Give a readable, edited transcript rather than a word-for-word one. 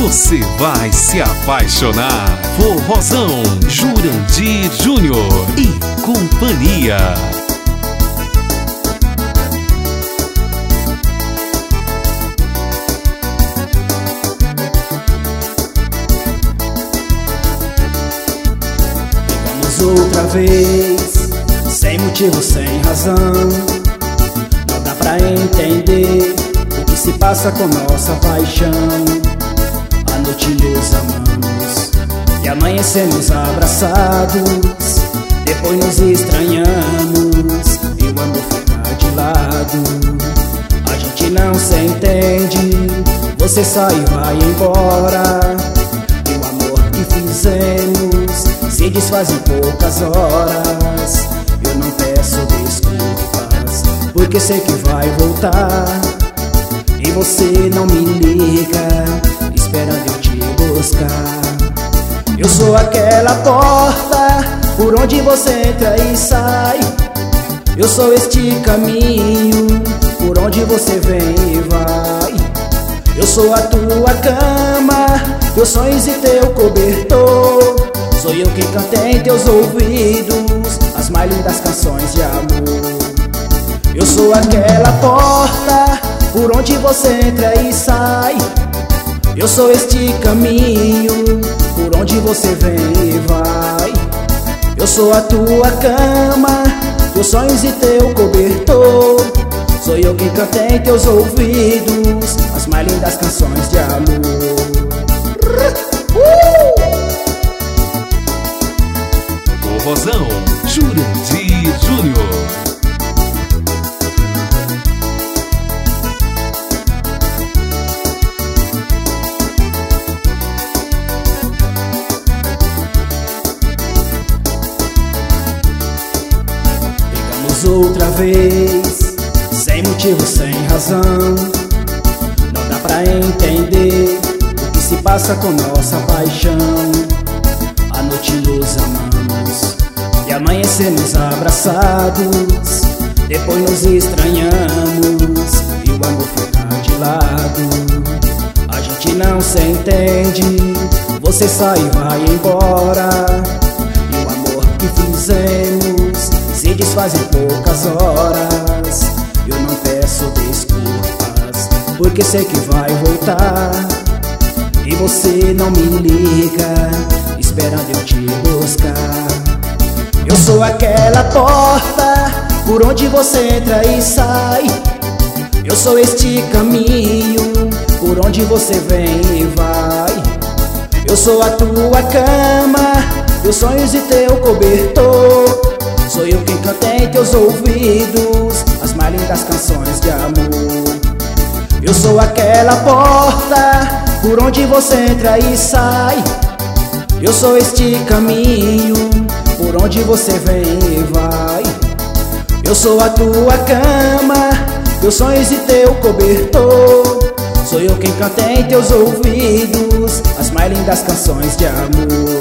você vai se apaixonar. Forrozão, Jurandir Júnior e companhia. Pegamos outra vez, sem motivo, sem razão. Não dá pra entender o que se passa com nossa paixão. À noite nos amamos e amanhecemos abraçados. Depois nos estranhamos e o amor fica de lado. A gente não se entende, você sai e vai embora. E o amor que fizemos se desfaz em poucas horas. Eu não peço desculpas, porque sei que vai voltar. E você não me liga, esperando eu te buscar. Eu sou aquela porta por onde você entra e sai. Eu sou este caminho por onde você vem e vai. Eu sou a tua cama, teus sonhos e teu cobertor. Sou eu quem canta em teus ouvidos as mais lindas canções de amor. Eu sou aquela porta por onde você entra e sai. Eu sou este caminho por onde você vem e vai. Eu sou a tua cama, teus sonhos e teu cobertor. Sou eu quem canta em teus ouvidos as mais lindas canções de amor. Forrozão, Jurandir Júnior. Outra vez, sem motivo, sem razão. Não dá pra entender o que se passa com nossa paixão. À noite nos amamos e amanhecemos abraçados. Depois nos estranhamos e o amor fica de lado. A gente não se entende, você sai e vai embora. E o amor que fizemos se desfaz em poucas horas. Eu não peço desculpas, porque sei que vai voltar. E você não me liga, esperando eu te buscar. Eu sou aquela porta por onde você entra e sai. Eu sou este caminho por onde você vem e vai. Eu sou a tua cama, teus sonhos e teu cobertor. Sou eu quem canta em teus ouvidos as mais lindas canções de amor. Eu sou aquela porta por onde você entra e sai. Eu sou este caminho por onde você vem e vai. Eu sou a tua cama, teus sonhos e teu cobertor. Sou eu quem canta em teus ouvidos as mais lindas canções de amor.